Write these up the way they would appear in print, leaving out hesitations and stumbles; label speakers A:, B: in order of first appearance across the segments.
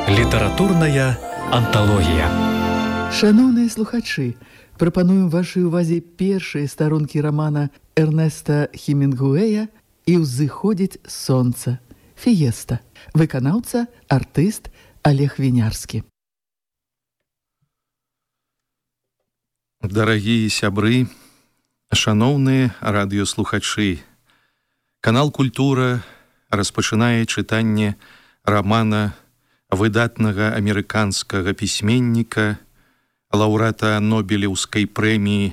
A: Літаратурная анталогія.
B: Шановныя слухачы, прапануем вашай увазе першыя старонкі рамана Эрнеста Хемінгуэя «І ўзыходзіць сонца». Фіеста. Выканаўца, артыст Олег Вінярскі.
C: Дарагія сябры, шаноўныя радыёслухачы, канал «Культура» распачынае чытанне рамана выдатнага амерыканскага пісьменніка, лаўрэата Нобелеўскай прэміі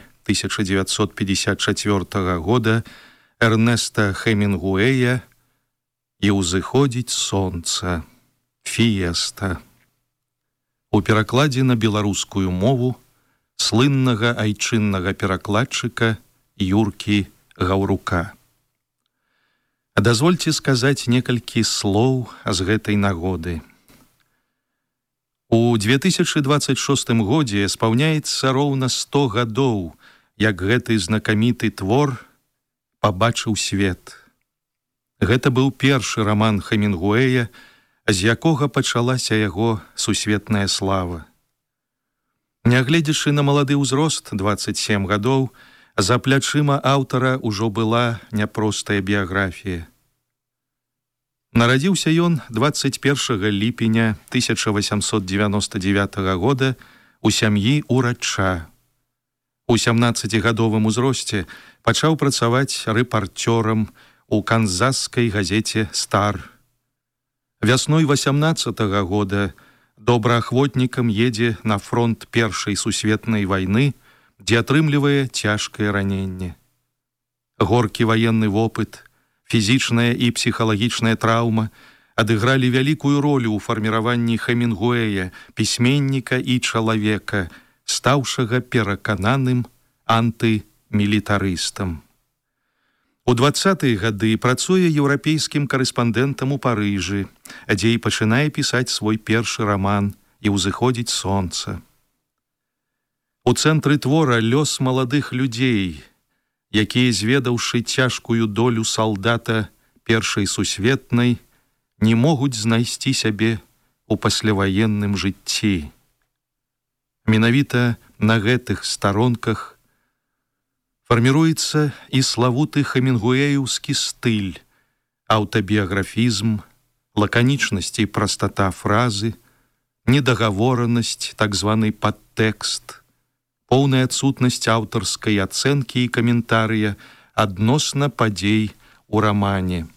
C: 1954 года Эрнеста Хемінгуэя «І ўзыходзіць сонца». Фіеста. У перакладзе на беларускую мову слыннага айчыннага перакладчыка Юркі Гаўрука. Дазвольце сказаць некалькі слоў з гэтай нагоды. У 2026 годзе спаўняецца роўна 100 гадоў, як гэты знакаміты твор пабачыў свет. Гэта быў першы раман Хемінгуэя, з якога пачалася яго сусветная слава. Нягледзячы на малады ўзрост, 27 гадоў, за плячыма аўтара ўжо была няпростая біяграфія. Нарадзіўся ён 21 ліпеня 1899 года у сям'і ўрача. У 17-гадовым узросце пачаў працаваць рэпарцёрам у канзаскай газеце «Стар». Вясной 18-го года добраахвотнікам едзе на фронт Першай сусветнай вайны, дзе атрымлівае цяжкае раненне. Горкі ваенны вопыт, фізічная і псіхалагічная траўма адыгралі вялікую ролю ў фарміраванні Хемінгуэя, пісьменніка і чалавека, стаўшага перакананым антымілітарыстам. У 20-е гады працуе еўрапейскім карэспандэнтам у Парыжы, дзе і пачынае пісаць свой першы раман «І ўзыходзіць сонца». У цэнтры твора лёс маладых людзей, якія, зведаўшы цяжкую долю салдата Першай сусветнай, не могуць знайсці сябе ў пасляваенным жыцці. Менавіта на гэтых старонках фарміруецца і славуты хемінгуэеўскі стыль, аўтабіяграфізм, лаканічнасць і прастата фразы, недагаворанасць, так званы падтэкст, поўная адсутнасць аўтарскай ацэнкі і каментарыя адносна падзей у рамане.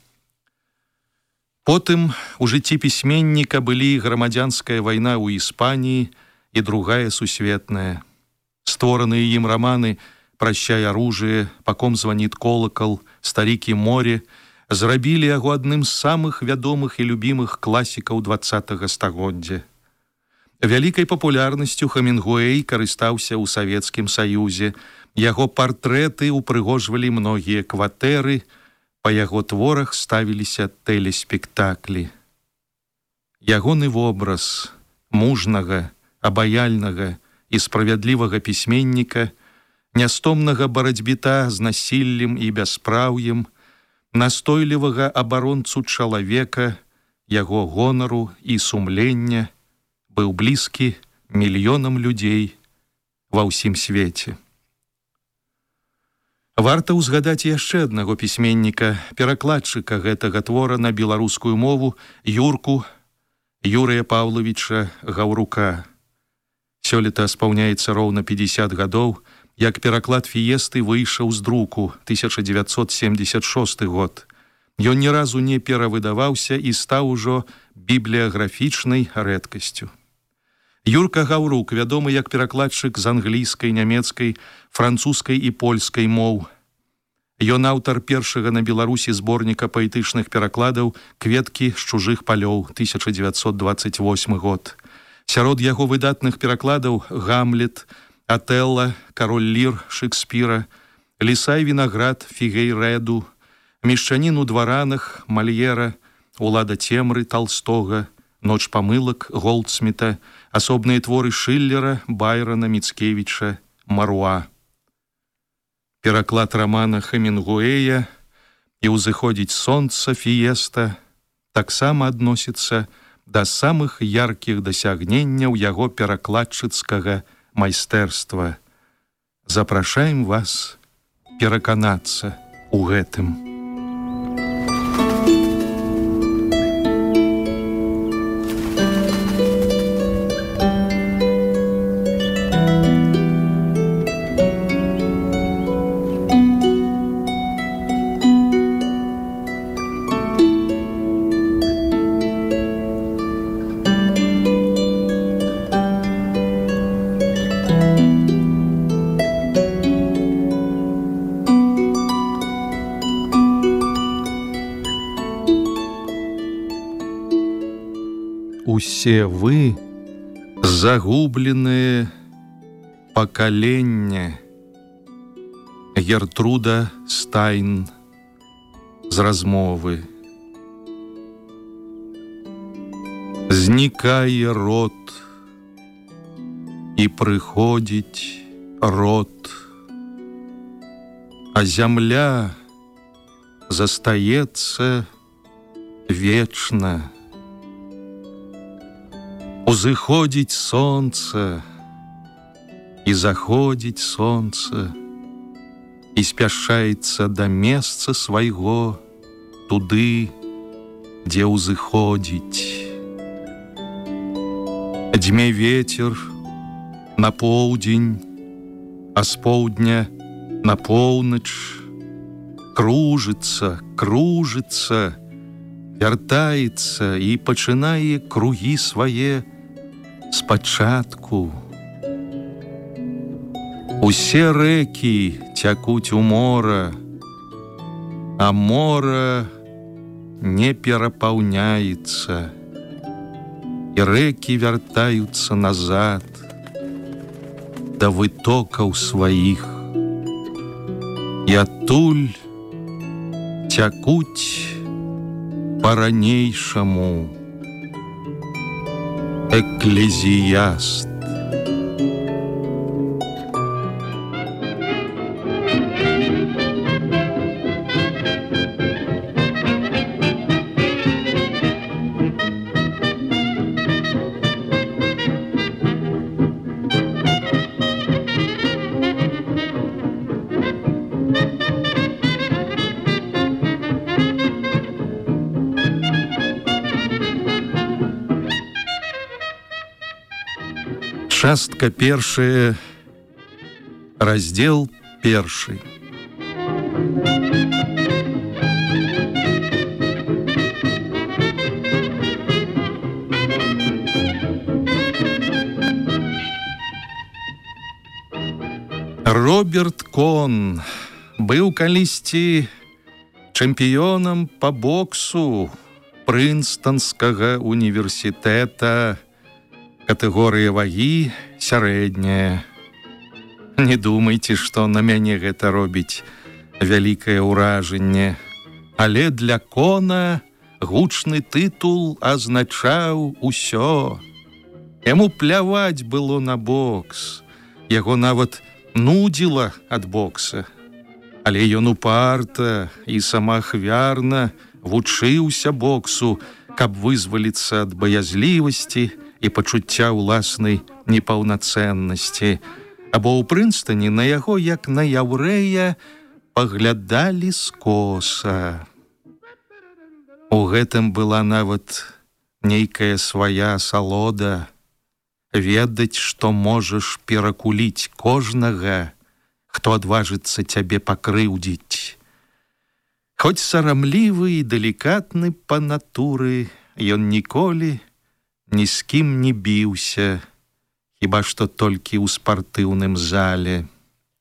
C: Потым у жыцці пісьменніка былі грамадзянская вайна ў Іспаніі і Другая сусветная. Створаныя ім раманы «Прощай оружие», «По ком звонит колокол», «Старик и море» зрабілі яго адным з самых вядомых і любімых класікаў 20-го стагоддзя. Вялікай папулярнасцю Хемінгуэй карыстаўся ў Савецкім Саюзе. Яго партрэты упрыгожвалі многія кватэры, па яго творах ставіліся тэлеспектаклі. Ягоны вобраз мужнага, абаяльнага і справядлівага пісьменніка, нястомнага барацьбіта з насіллем і бяспраўем, настойлівага абаронцу чалавека, яго гонару і сумлення, быў блізкі мільёнам людзей ва ўсім свеце. Варта ўзгадаць яшчэ аднаго пісьменніка, перакладчыка гэтага твора на беларускую мову, Юрку Юрыя Паўлавіча Гаўрука. Сёлета спаўняецца роўна 50 гадоў, як пераклад «Фіесты» выйшаў з друку 1976 год. Ён ні разу не перавыдаваўся і стаў ужо бібліяграфічнай рэдкасцю. Юрка Гаўрук вядомы як перакладчык з англійскай, нямецкай, французскай і польскай моў. Ён аўтар першага на Беларусі зборніка паэтычных перакладаў «Кветкі з чужых палёў» 1928 год. Сярод яго выдатных перакладаў «Гамлет», «Атэлла», «Кароль Лір» Шекспіра, «Ліса і вінаград» Фігейрэду, «Мешчанін у дваранах» Мальера, «Улада цемры» Талстога, «Ноч памылак» Голдсміта, асобныя творы Шиллера, Байрона, Міцкевіча, Маруа. Пераклад рамана Хемінгуэя «І ўзыходзіць сонца» Фіеста таксама адносіцца да самых яркіх дасягненняў яго перакладчыцкага майстэрства. Запрашаем вас пераканацца ў гэтым. Усе вы загубленные поколения. Гертруда Стайн з размовы. Знікае род і прыходзіць род, а зямля застаецца вечна. Узыходзіць сонца і заходзіць сонца, і спяшаецца да месца свайго туды, дзе ўзыходзіць. Дзьме вецер на поўдзень, а з поўдня на поўнач, кружыцца, кружыцца, вяртаецца і пачынае кругі свае спачатку. Усе рэкі цякуць у мора, а мора не перапаўняецца, і рэкі вяртаюцца назад да вытокаў сваіх, і адтуль цякуць па-ранейшаму. Экклезіяст. Частка першая, раздзел першы. Роберт Кон быў калісьці чэмпіёнам па боксу Прынстонскага універсітэта, катэгорыя вагі сярэдняя. Не думайце, што на мяне гэта робіць вялікае ўражанне, але для Кона гучны тытул азначаў усё. Яму пляваць было на бокс, яго нават нудзіла ад бокса, але ён упарта і самаахвярна вучыўся боксу, каб вызваліцца ад баязлівасці і пачуцця ўласнай непаўнацэннасці, або ў Прынстоне на яго, як на яўрэя, паглядалі скоса. У гэтым была нават нейкая свая асалода, ведаць, што можаш перакуліць кожнага, хто адважыцца цябе пакрыўдзіць. Хоць сарамлівы і далікатны па натуры, ён ніколі ні з кім не біўся, хіба што толькі ў спартыўным зале.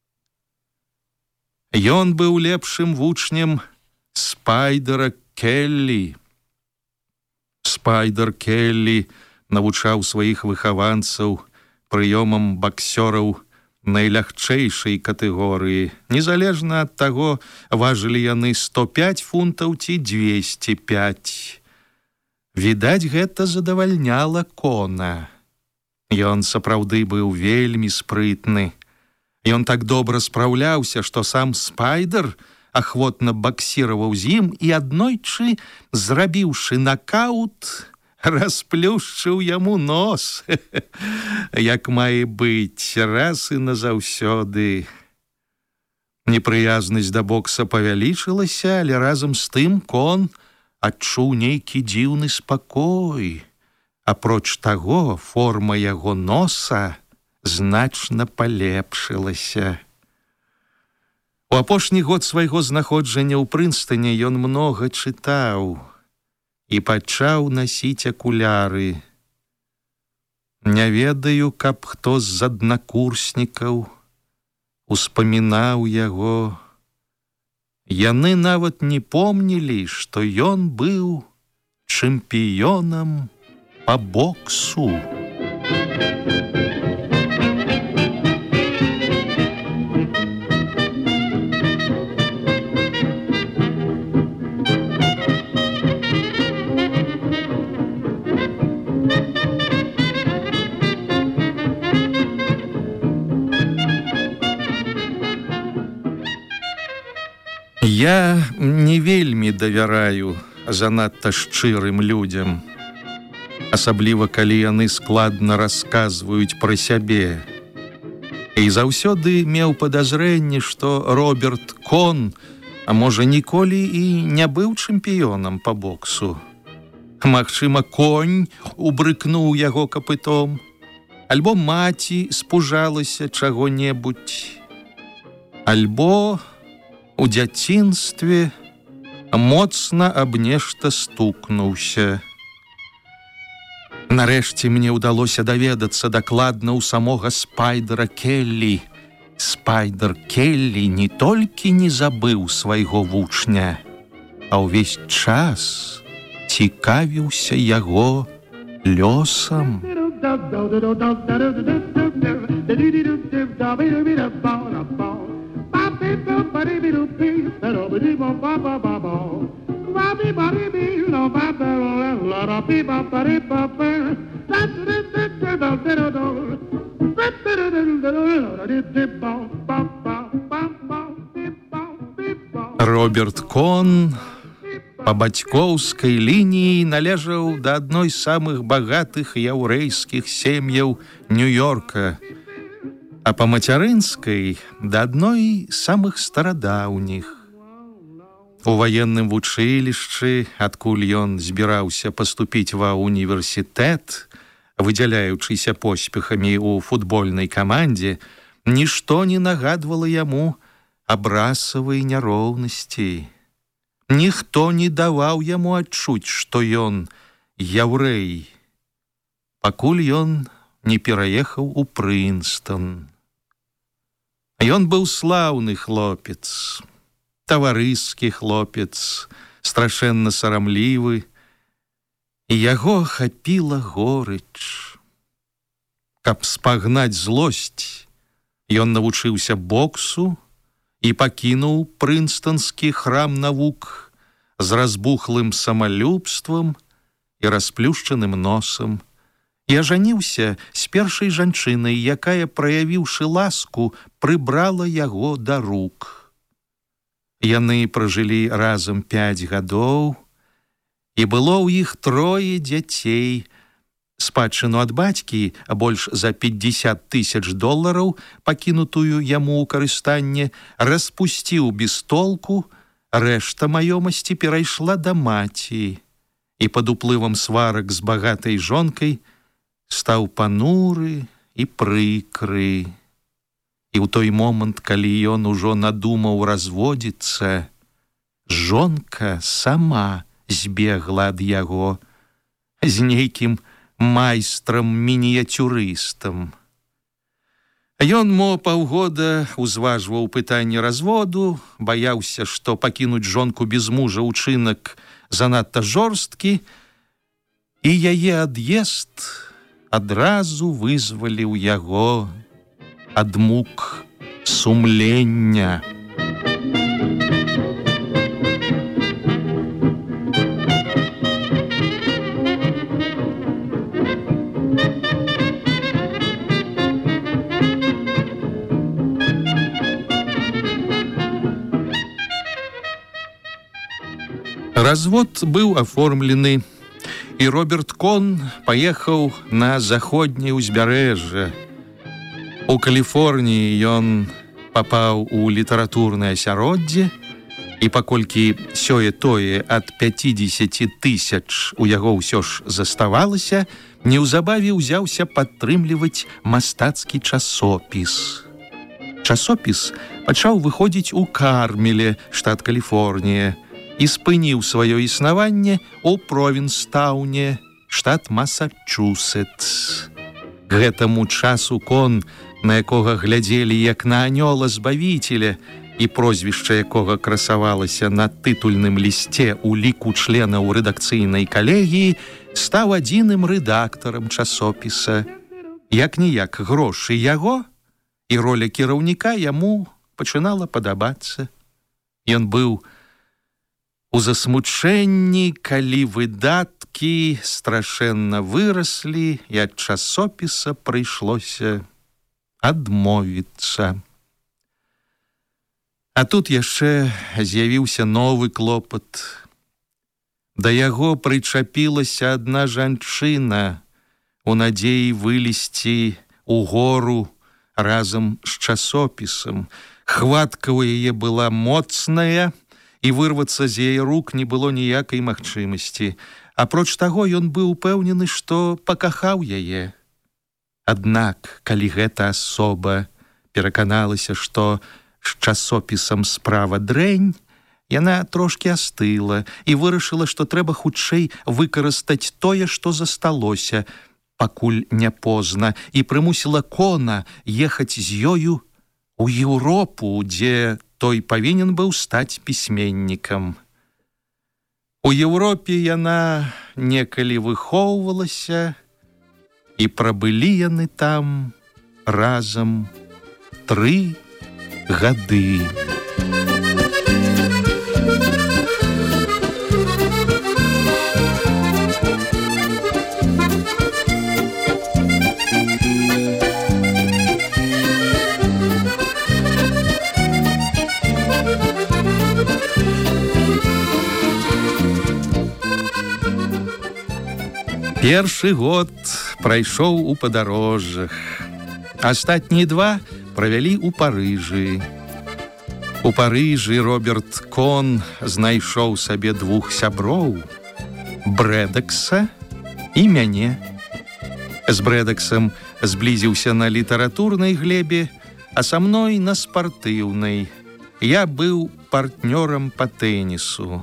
C: Ён быў лепшым вучнем Спайдера Келлі. Спайдер Келлі навучаў сваіх выхаванцаў прыёмам баксёраў найлягчэйшай катэгорыі, незалежна ад таго, важылі яны 105 фунтаў ці 205. Відаць, гэта задавальняла Кона. Ён сапраўды быў вельмі спрытны. Ён так добра спраўляўся, што сам Спайдер ахвотна баксіраваў з ім і аднойчы, зрабіўшы накаут, расплюшчыў яму нос, як мае быць, раз і назаўсёды. Непрыязнасць да бокса павялічылася, але разам з тым кон адчуў нейкі дзіўны спакой. Апроч таго, форма яго носа значна палепшылася. У апошні год свайго знаходжання ў Прынстане ён многа чытаў і пачаў насіць акуляры. Не ведаю, каб хто з аднакурснікаў успамінаў яго. Яны нават не помнілі, што ён быў чэмпіёнам па боксу. Я не вельмі давяраю занадта шчырым людзям, асабліва калі яны складна расказваюць пра сябе. І заўсёды меў падазрэнне, што Роберт Кон, а можа ніколі і не быў чэмпіёнам па боксу. Магчыма, конь убрыкнуў яго капытом, альбо маці спужалася чаго-небудзь, альбо у дзяцінстве моцна аб нешта стукнуўся. Нарэшце мне ўдалося даведацца дакладна ў самога Спайдера Келлі. Спайдер Келлі не толькі не забыў свайго вучня, а ўвесь час цікавіўся яго лёсам. Роберт Кон па бацькоўскай лініі належаў да адной з самых багатых яўрэйскіх сем'яў Нью-Йорка, а па мацярынскай да адной з самых старадаўніх. У ваенным вучылішчы, адкуль ён збіраўся паступіць ва універсітэт, выдзяляючыся поспехамі ў футбольнай камандзе, нішто не нагадвала яму аб расавай няроўнасці. Ніхто не даваў яму адчуць, што ён яўрэй, пакуль ён не пераехаў у Прынстан. Ён быў слаўны хлопец, таварыскі хлопец, страшэнна сарамлівы, і яго ахапіла горыч. Каб спагнаць злосць, ён навучыўся боксу і пакінуў прынстанскі храм навук з разбухлым самалюбствам і расплюшчаным носам, і ажаніўся з першай жанчынай, якая, праявіўшы ласку, прыбрала яго да рук. Яны пражылі разам 5 гадоў, і было ў іх 3 дзяцей. Спадчыну ад бацькі, больш за $50 000, пакінутую яму ў карыстанне, распусціў без толку, рэшта маёмасці перайшла да маці, і пад уплывам сварак з багатай жонкай стаў пануры і прыкры. І ў той момант, калі ён ужо надумаў разводзіцца, жонка сама збегла ад яго з нейкім майстрам-мініяцюрыстам. Ён мо паўгода узважваў пытанне разводу, баяўся, што пакінуць жонку без мужа ўчынак занадта жорсткі, і яе ад'езд адразу вызваліў яго ад мук сумлення. Развод быў аформлены, І Роберт Кон паехаў на заходняе ўзбярэжжа. У Каліфорніі ён папаў у літаратурнае асяроддзе, і паколькі сёе-тое ад 50 000 у яго ўсё ж заставалася, неўзабаве ўзяўся падтрымліваць мастацкі часопіс. Часопіс пачаў выходзіць у Кармеле, штат Каліфорнія, і спыніў сваё існаванне ў Провінстауне, штат Масачусетс. Гэтаму часу Кон, на якога глядзелі як на анёла збавіцеля, і прозвішча якога красавалася на тытульным лісце ў ліку членаў рэдакцыйнай калегіі, стаў адзіным рэдактарам часопіса. Як-ніяк грошы яго, і роля кіраўніка яму пачынала падабацца. Ён быў у засмучэнні, калі выдаткі страшэнна выраслі, і ад часопіса прыйшлося адмовіцца. А тут яшчэ з'явіўся новы клопат. Да яго прычапілася адна жанчына у надзеі вылезці ў гору разам з часопісам. Хватка ў яе была моцная, і вырвацца з яе рук не было ніякай магчымасці. Апроч таго, ён быў упэўнены, што пакахаў яе. Аднак, калі гэта асоба пераканалася, што з часопісам справа дрэнь, яна трошкі астыла і вырашыла, што трэба хутчэй выкарыстаць тое, што засталося, пакуль не позна, і прымусіла Кона ехаць з ёю у Еўропу, дзе той павінен быў стаць пісьменнікам. У Еўропе яна некалі выхоўвалася, і прабылі яны там разам 3 гады. Першы год прайшоў у падарожжах. Астатнія 2 правялі ў Парыжы. У Парыжы Роберт Кон знайшоў сабе 2 сяброў, Брэдакса і мяне. З Брэдаксам зблізіўся на літаратурнай глебе, а са мной на спартыўнай. Я быў партнёрам па тэнісу.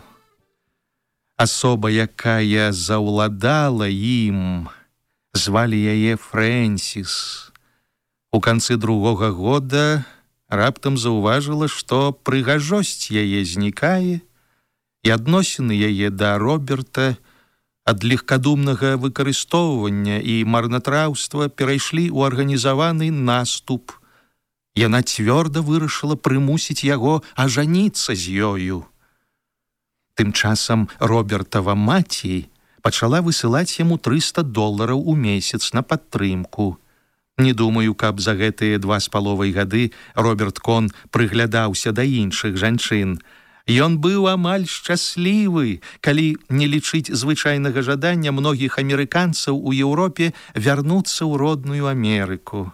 C: Асоба, якая заўладала ім, звалі яе Фрэнсіс. У канцы 2-го года раптам заўважыла, што прыгажосць яе знікае, і адносіны яе да Роберта ад легкадумнага выкарыстоўвання і марнатраўства перайшлі ў арганізаваны наступ. Яна цвёрда вырашыла прымусіць яго ажаніцца з ёю. Тым часам Робертава маці пачала высылаць яму $300 у месяц на падтрымку. Не думаю, каб за гэтыя 2,5 гады Роберт Кон прыглядаўся да іншых жанчын. Ён быў амаль шчаслівы, калі не лічыць звычайнага жадання многіх амерыканцаў у Еўропе вярнуцца ў родную Амерыку.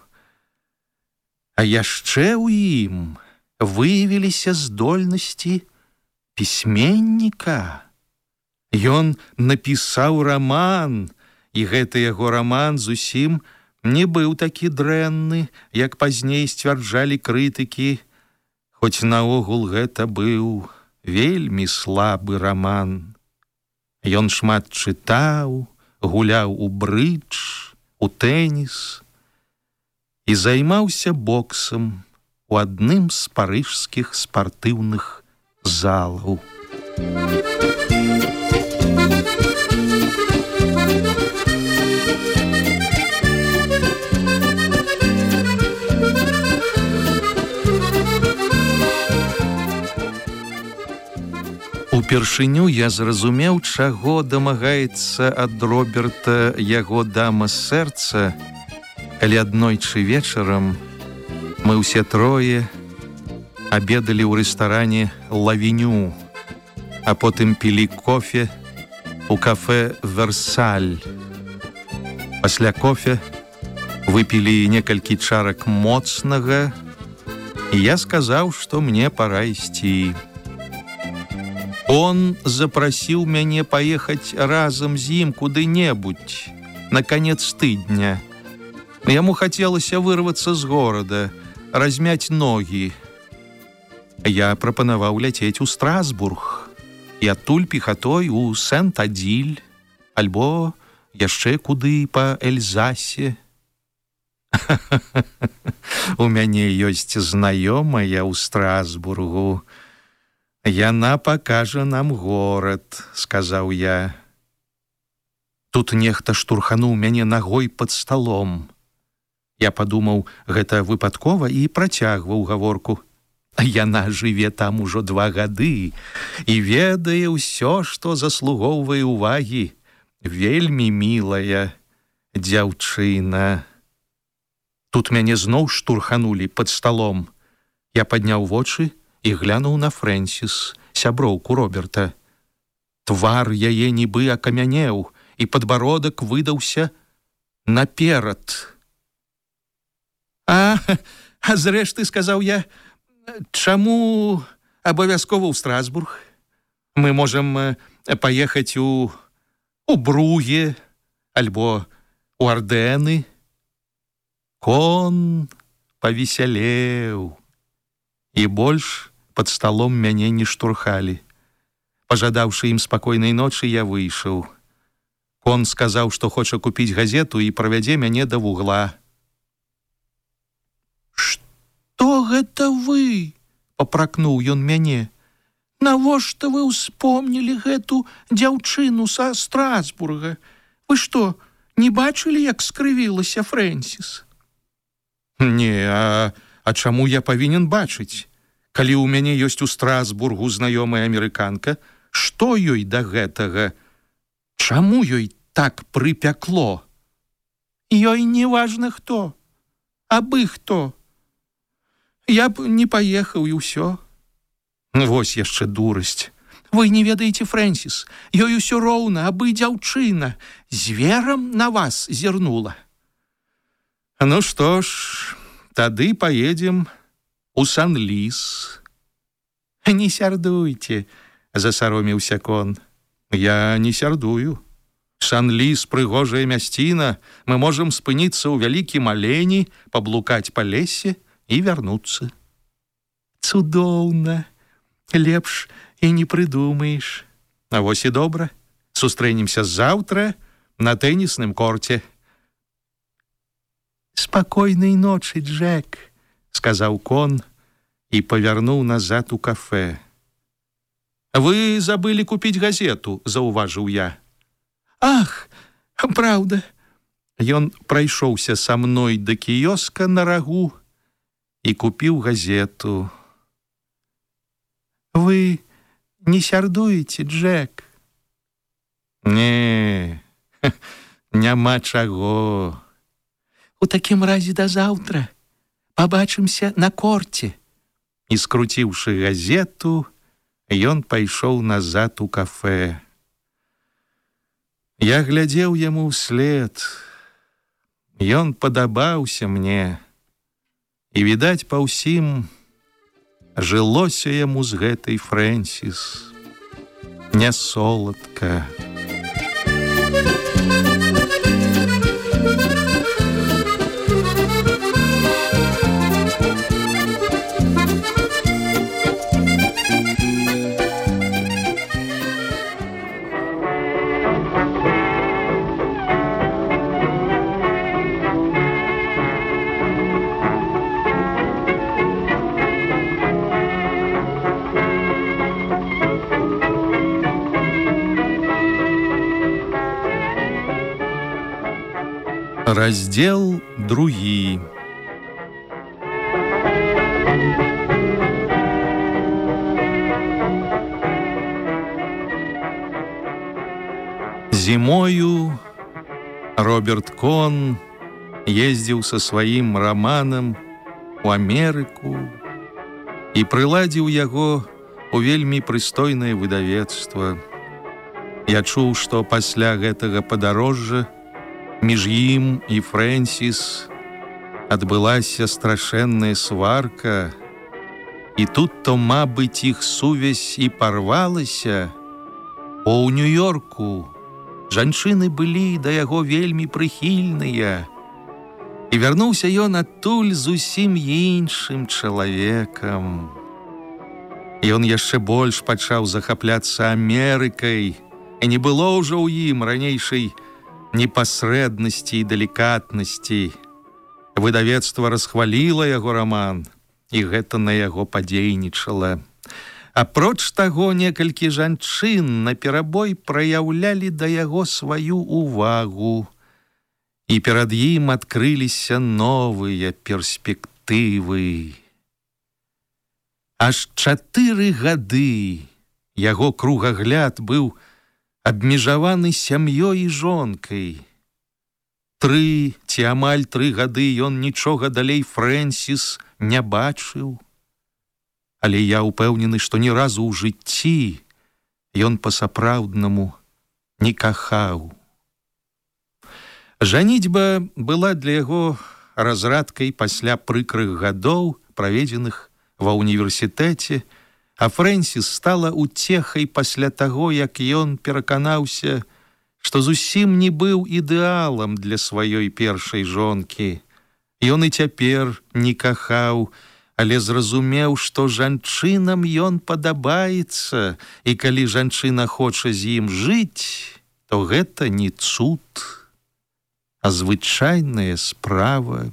C: А яшчэ ў ім выявіліся здольнасці пісьменніка. Ён напісаў раман, і гэты яго раман зусім не быў такі дрэнны, як пазней сцвярджалі крытыкі, хоць наогул гэта быў вельмі слабы раман. Ён шмат чытаў, гуляў у брыдж, у тэніс і займаўся боксам у адным з парыжскіх спартыўных залаў. Упершыню я зразумеў, чаго дамагаецца ад Роберта яго дама сэрца, калі аднойчы вечарам мы ўсе 3 абедалі ў рэстаране «Лавеню», а потым пілі кофе у кафе «Версаль». Пасля кофе выпілі некалькі чарак моцнага, і я сказаў, што мне пора ісці. Он запрасіў мяне паехаць разам з ім куды-небудзь на канец тыдня. Яму хацелася вырвацца з горада, размяць ногі. Я прапанаваў ляцець у Страсбург і адтуль пехатой у Сент-Адиль альбо яшчэ куды па Эльзасе. У мяне ёсць знаёмая ў Страсбургу. Яна пакажа нам горад, сказаў я. Тут нехта штурхануў мяне нагой пад сталом. Я падумаў, гэта выпадкова і працягваў гаворку. Яна жыве там ужо 2 гады і ведае ўсё, што заслугоўвае ўвагі. Вельмі мілая дзяўчына. Тут мяне зноў штурханулі пад сталом. Я падняў вочы і глянуў на Фрэнсіс, сяброўку Роберта. Твар яе нібы акамянеў, і падбародак выдаўся наперад. А зрэшты, сказаў я, чаму абавязкова ў Страсбург? Мы можам паехаць у Бруге альбо у Ардэны. Кон павесялеў, і больш пад сталом мяне не штурхалі. Пажадаўшы ім спакойнай ночы, я выйшаў. Кон сказаў, што хоча купіць газету і правядзе мяне да вугла. «Што гэта вы?» – папракнуў ён мяне. «Навошта вы ўспомнілі гэту дзяўчыну са Страсбурга? Вы што, не бачылі, як скрывілася Фрэнсіс?» «Не, а чаму я павінен бачыць? Калі ў мяне ёсць у Страсбургу знаёмая амерыканка, што ёй да гэтага? Чаму ёй так прыпякло?» «Ёй не важна хто, абы хто. Я б не паехаў і ўсё». «Вось яшчэ дурасць. Вы не ведаеце Фрэнсіс, ёй усё роўна, абы дзяўчына зверам на вас зірнула». «Ну што ж, тады паедзем у Сан-Ліс». «Не сярдуйце», – засароміўся Кон. «Я не сярдую. Сан-Ліс – прыгожая мясціна, мы можам спыніцца ў вялікім алені, паблукаць па лесе і вярнуцца». «Цудоўна. Лепш і не прыдумаеш. А вось і добра. Сустрэнемся заўтра на тэнісным корце». «Спакойнай ночы, Джек», – сказаў Кон і павярнуў назад у кафе. «Вы забылі купіць газету», – заўважыў я. «Ах, праўда». Ён прайшоўся са мной да кіёска на рагу і купіў газету. «Вы не сярдуеце, Джек?» «Не, няма чаго». «У такім разе да заўтра. Пабачымся на корце». І, скруціўшы газету, ён пайшоў назад у кафе. Я глядзеў яму ўслед. Ён падабаўся мне. І, відаць, па ўсім жылося яму з гэтай Фрэнсіс не соладка. Раздел 2. Зімою Роберт Кон ездзіў са сваім раманам у Амерыку і прыладзіў яго у вельмі прыстойнае выдавецтва. Я чуў, што пасля гэтага падарожжа між ім і Фрэнсіс адбылася страшэнная сварка, і тут то, мабыць, іх сувязь і парвалася, бо ў Нью-Йорку жанчыны былі да яго вельмі прыхільныя, і вярнуўся ён адтуль зусім іншым чалавекам. Ён яшчэ больш пачаў захапляцца Амерыкай, і не было ўжо ў ім ранейшай непасрэднасці і далікатнасці. Выдавецтва расхваліла яго раман, і гэта на яго падзейнічала. Апроч таго, некалькі жанчын наперабой праяўлялі да яго сваю увагу, і перад ім адкрыліся новыя перспектывы. Аж 4 гады яго кругагляд быў абмежаваны сям'ёй і жонкай. 3 ці амаль 3 гады ён нічога далей Фрэнсіс не бачыў. Але я ўпэўнены, што ні разу ў жыцці ён па-сапраўднаму не кахаў. Жаніцьба была для яго разрадкай пасля прыкрых гадоў, праведзеных ва ўніверсітэце, а Фрэнсіс стала уцехай пасля таго, як ён пераканаўся, што зусім не быў ідэалам для сваёй першай жонкі. Ён і цяпер не кахаў, але зразумеў, што жанчынам ён падабаецца, і калі жанчына хоча з ім жыць, то гэта не цуд, а звычайная справа.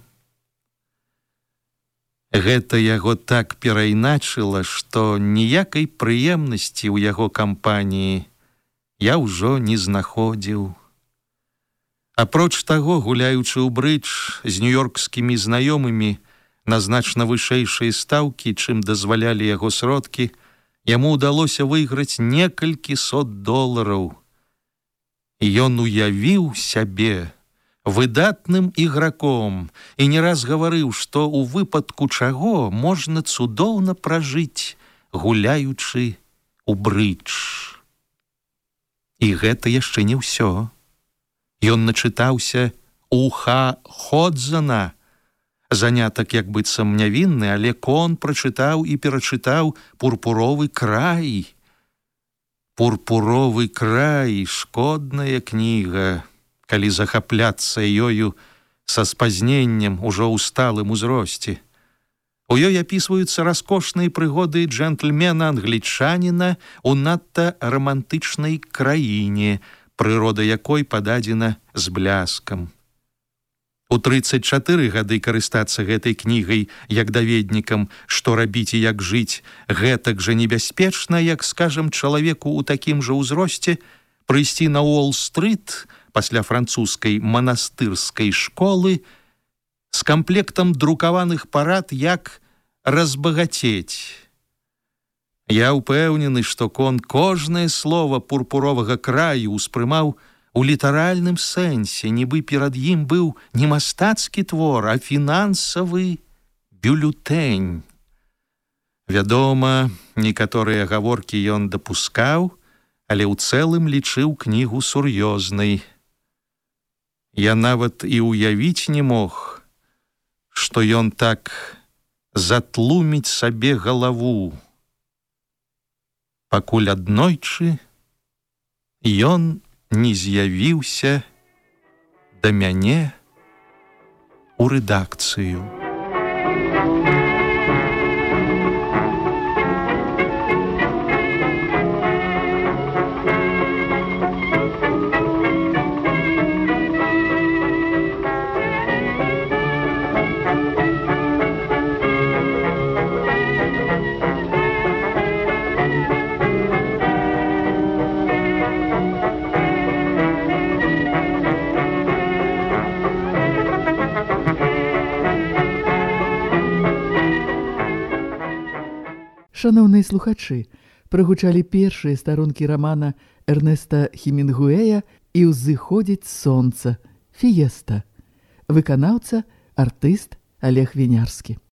C: Гэта яго так перайначыла, што ніякай прыемнасці ў яго кампаніі я ўжо не знаходзіў. Апроч таго, гуляючы ў брыдж з нью-йоркскімі знаёмымі на значна вышэйшыя стаўкі, чым дазвалялі яго сродкі, яму ўдалося выйграць некалькі $100. І ён уявіў сябе выдатным іграком і не раз гаварыў, што ў выпадку чаго можна цудоўна пражыць, гуляючы ў брыдж. І гэта яшчэ не ўсё. Ён начытаўся у Ходзана, занятак як быццам нявінны, але кон прачытаў і перачытаў «Пурпуровы край». «Пурпуровы край» — шкодная кніга, калі захапляцца ёю са спазненнем ужо ў сталым узросце. У ёй апісваюцца раскошныя прыгоды джентльмена-англічаніна ў надта рамантычнай краіне, прырода якой пададзена з бляскам. У 34 гады карыстацца гэтай кнігай як даведнікам, што рабіць і як жыць, гэтак жа небяспечна, як, скажам, чалавеку ў такім жа ўзросце прыйсці на Уолл-стрыт пасля французскай манастырскай школы з камплектам друкаваных парад, як разбагацець. Я ўпэўнены, што кон кожнае слова «Пурпуровага краю» успрымаў у літаральным сэнсе, нібы перад ім быў не мастацкі твор, а фінансавы бюлетэнь. Вядома, некаторыя гаворкі ён дапускаў, але ў цэлым лічыў кнігу сур'ёзнай. Я нават і ўявіць не мог, што ён так затлуміць сабе галаву. Пакуль аднойчы ён не з'явіўся да мяне ў рэдакцыю.
B: Шановныя слухачы, прагучалі першыя старонкі рамана Эрнеста Хемінгуэя «І ўзыходзіць сонца» Фіеста. Выканаўца, артыст Олег Вінярскі.